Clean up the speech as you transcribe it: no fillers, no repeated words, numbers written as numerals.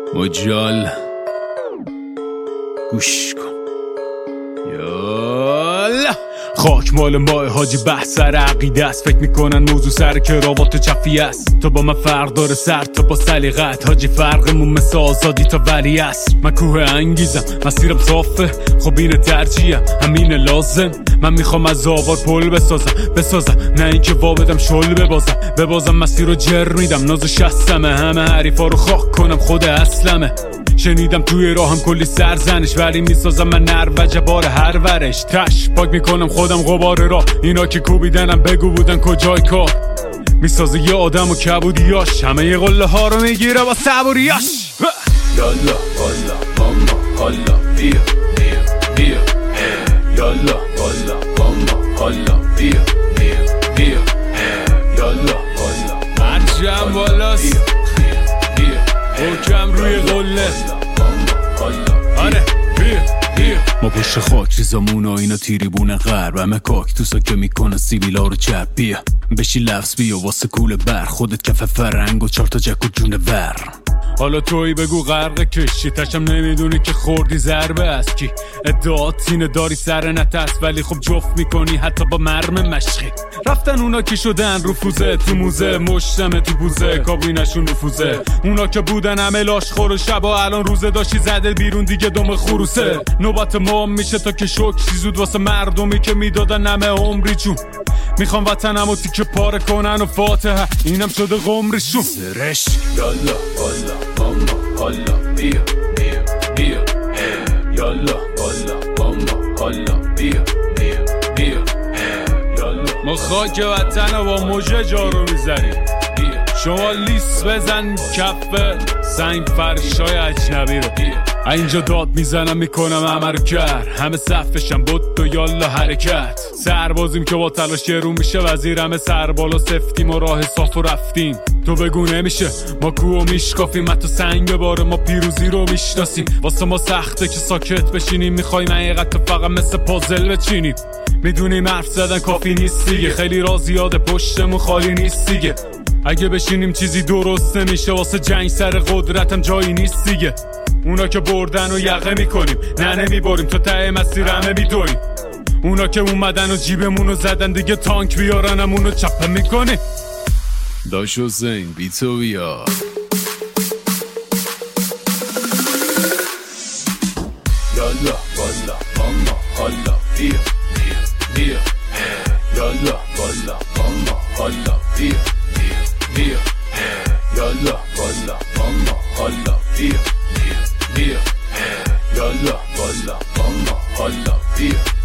مجال گوش کن یالا. خاک مال ماه حاجی بحث سر عقیده است. فکر میکنن موضوع سر کراوات چفی است. تو با من فرق داره سر تو با سلیقت حاجی. فرقمون مثل آزادی تا ولی است. من کوه انگیزم مسیرم صافه. خب اینه ترجیحم همینه لازم. من میخوام از آوار پل بسازم نه اینکه وابدم شل ببازم مسیر رو جر میدم. ناز شستمه همه حریفا رو خاک کنم خود اصلمه. شنیدم توی راهم کلی سرزنش ولی میسازم من نر و جبار هر ورش. تش پاک میکنم خودم غبار را. اینا که کوبیدنم بگو بودن کجای کار. میسازه یه آدم و کبودیاش. همه یه قله ها رو میگیره با صبوریاش. یالا والا ماما حالا بیا یالا والا ماما حالا بیا یالا والا مرجم بالاست حکم روی قله. آره بیا ما پشت خاک ریزامون و اینا تیریبون غرب. همه کاکتوسا که میکنه سیبیلا رو چپ. بیا بشی لفظ بیا واسه کول بر. خودت کف فرنگ و 4 تا جک و جون ور. حالا توی بگو غرق کشی تشم نمیدونی که خوردی ضربه از کی. ادعات اینه داری سر نتست ولی خب جفت میکنی حتی با مرم مشقی. رفتن اونا که شدن رفوزه تو موزه. مشتمه تو بوزه کابینشون رفوزه. اونا که بودن همه لاش خور و شبا الان روزه داشتی زده بیرون دیگه دم خروسه. نوبت ما میشه تا که شکری زود واسه مردمی که میدادن همه عمری جون. میخوام وطنمو تیکه پاره کنن و فاتحه اینم شده قمرشون. سرش یالا والا ماما حالا بیا یالا والا ماما حالا بیا یالا. ما خاک وطن با موجه جارو میزنیم. شما لیس بزن کف سنگ فرشای اجنبی رو. اینجا داد میزنم میکنم همه رو کرد. همه صفشم بود و یالا حرکت. سربازیم که با تلاش رو میشه وزیر. همه سربالا سفتیم و راه صاف و رفتیم. تو بگو نمیشه ما کوه میشکافیم. من تو سنگ باره ما پیروزی رو میشناسیم. واسه ما سخته که ساکت بشینیم. میخوایم حقیقت فقط مثل پازل بچینیم. میدونیم حرف زدن کافی نیست دیگه. خیلی رازیاده پشتمون خالی نیست دیگه. اگه بشینیم چیزی درست نمیشه. واسه جنگ سر قدرتم جایی نیست دیگه. اونا که بردن و یقه میکنیم نه نمیباریم. تا ته مسیر همه میدویم. اونا که اومدن و جیبمونو زدن دیگه تانک بیارن همونو چپه میکنیم. داش حسین بی تو بیا. یالا والا ماما حالا بیا یالا والا ماما حالا بیا یالا والا ماما حالا بیا یالا والا ماما حالا بیا